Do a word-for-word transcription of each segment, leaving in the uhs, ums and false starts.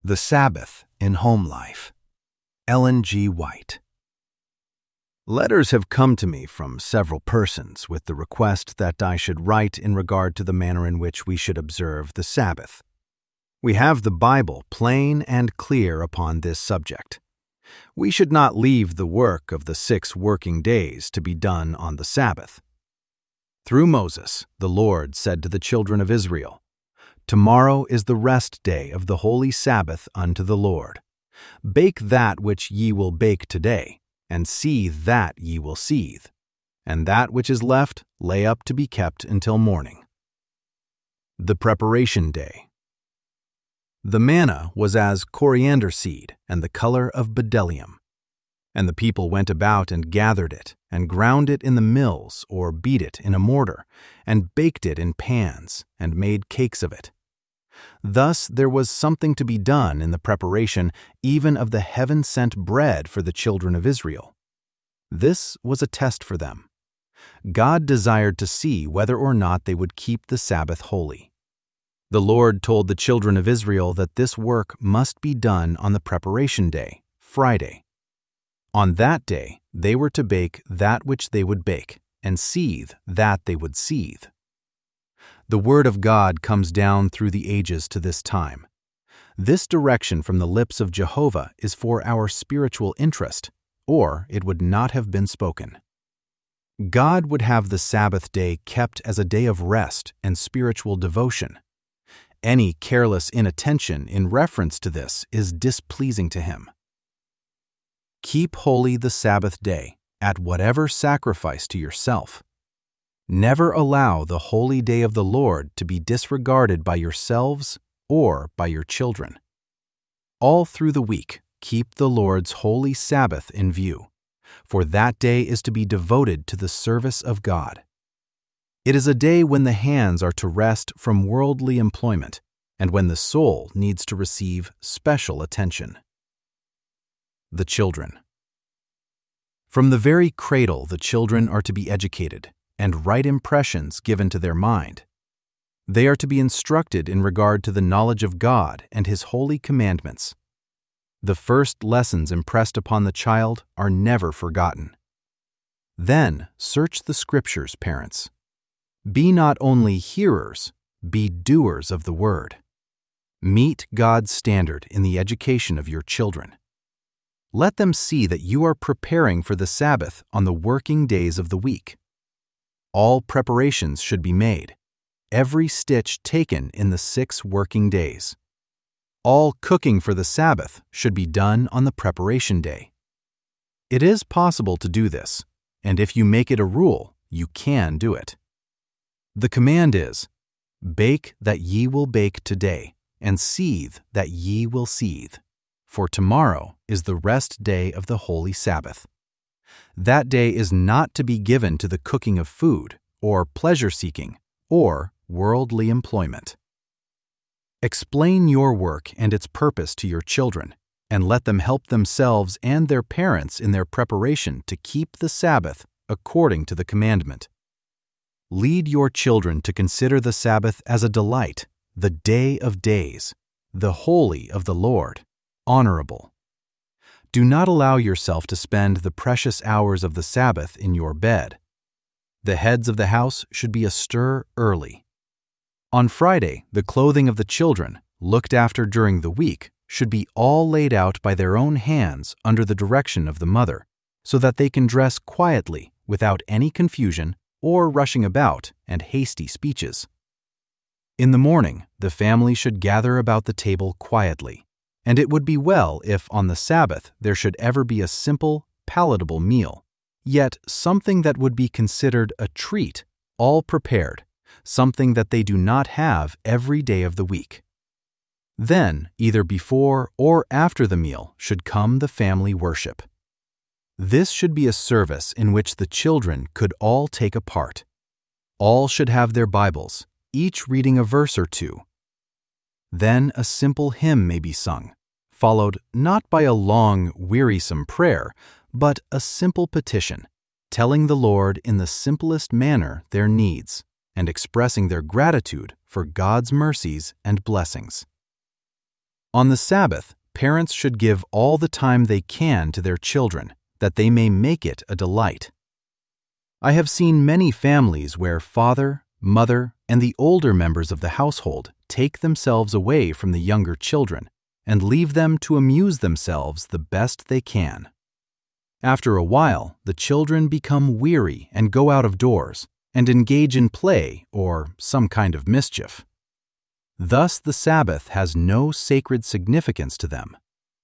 The Sabbath in Home Life. Ellen G. White. Letters have come to me from several persons with the request that I should write in regard to the manner in which we should observe the Sabbath. We have the Bible plain and clear upon this subject. We should not leave the work of the six working days to be done on the Sabbath. Through Moses, the Lord said to the children of Israel, "Tomorrow is the rest day of the holy Sabbath unto the Lord. Bake that which ye will bake today, and seethe that ye will seethe, and that which is left lay up to be kept until morning." The Preparation Day. The manna was as coriander seed and the color of bdellium. And the people went about and gathered it, and ground it in the mills, or beat it in a mortar, and baked it in pans, and made cakes of it. Thus there was something to be done in the preparation even of the heaven-sent bread for the children of Israel. This was a test for them. God desired to see whether or not they would keep the Sabbath holy. The Lord told the children of Israel that this work must be done on the preparation day, Friday. On that day they were to bake that which they would bake, and seethe that they would seethe. The Word of God comes down through the ages to this time. This direction from the lips of Jehovah is for our spiritual interest, or it would not have been spoken. God would have the Sabbath day kept as a day of rest and spiritual devotion. Any careless inattention in reference to this is displeasing to Him. Keep holy the Sabbath day, at whatever sacrifice to yourself. Never allow the holy day of the Lord to be disregarded by yourselves or by your children. All through the week, keep the Lord's holy Sabbath in view, for that day is to be devoted to the service of God. It is a day when the hands are to rest from worldly employment, and when the soul needs to receive special attention. The children. From the very cradle, the children are to be educated, and right impressions given to their mind. They are to be instructed in regard to the knowledge of God and His holy commandments. The first lessons impressed upon the child are never forgotten. Then search the Scriptures, parents. Be not only hearers, be doers of the word. Meet God's standard in the education of your children. Let them see that you are preparing for the Sabbath on the working days of the week. All preparations should be made, every stitch taken in the six working days. All cooking for the Sabbath should be done on the preparation day. It is possible to do this, and if you make it a rule, you can do it. The command is, "Bake that ye will bake today, and seethe that ye will seethe. For tomorrow is the rest day of the holy Sabbath." That day is not to be given to the cooking of food, or pleasure-seeking, or worldly employment. Explain your work and its purpose to your children, and let them help themselves and their parents in their preparation to keep the Sabbath according to the commandment. Lead your children to consider the Sabbath as a delight, the day of days, the holy of the Lord, honorable. Do not allow yourself to spend the precious hours of the Sabbath in your bed. The heads of the house should be astir early. On Friday, the clothing of the children, looked after during the week, should be all laid out by their own hands under the direction of the mother, so that they can dress quietly without any confusion or rushing about and hasty speeches. In the morning, the family should gather about the table quietly, and it would be well if on the Sabbath there should ever be a simple, palatable meal, yet something that would be considered a treat, all prepared, something that they do not have every day of the week. Then, either before or after the meal, should come the family worship. This should be a service in which the children could all take a part. All should have their Bibles, each reading a verse or two. Then a simple hymn may be sung, followed not by a long, wearisome prayer, but a simple petition, telling the Lord in the simplest manner their needs, and expressing their gratitude for God's mercies and blessings. On the Sabbath, parents should give all the time they can to their children, that they may make it a delight. I have seen many families where father, mother, and the older members of the household take themselves away from the younger children and leave them to amuse themselves the best they can. After a while, the children become weary and go out of doors and engage in play or some kind of mischief. Thus, the Sabbath has no sacred significance to them.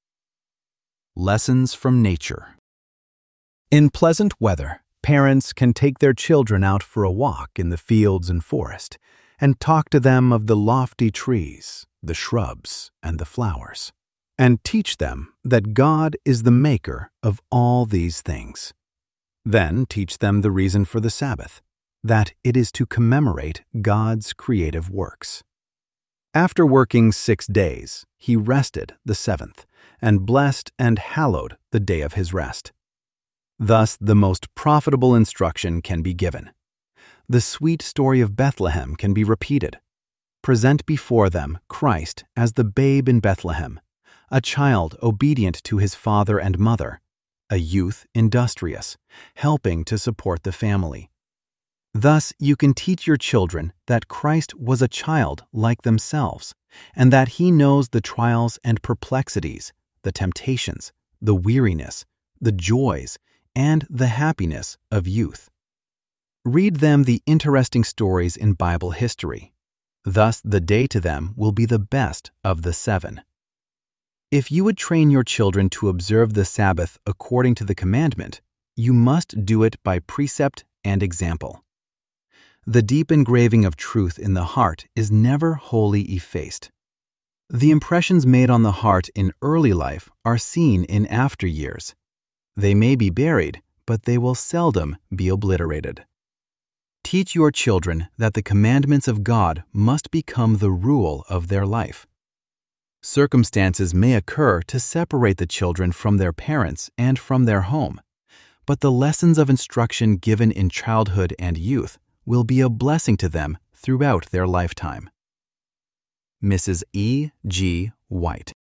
Lessons from nature. In pleasant weather, parents can take their children out for a walk in the fields and forest and talk to them of the lofty trees, the shrubs, and the flowers, and teach them that God is the maker of all these things. Then teach them the reason for the Sabbath, that it is to commemorate God's creative works. After working six days, he rested the seventh, and blessed and hallowed the day of his rest. Thus the most profitable instruction can be given. The sweet story of Bethlehem can be repeated. Present before them Christ as the babe in Bethlehem, a child obedient to his father and mother, a youth industrious, helping to support the family. Thus you can teach your children that Christ was a child like themselves, and that he knows the trials and perplexities, the temptations, the weariness, the joys, and the happiness of youth. Read them the interesting stories in Bible history. Thus the day to them will be the best of the seven. If you would train your children to observe the Sabbath according to the commandment, you must do it by precept and example. The deep engraving of truth in the heart is never wholly effaced. The impressions made on the heart in early life are seen in after years. They may be buried, but they will seldom be obliterated. Teach your children that the commandments of God must become the rule of their life. Circumstances may occur to separate the children from their parents and from their home, but the lessons of instruction given in childhood and youth will be a blessing to them throughout their lifetime. Missus E G White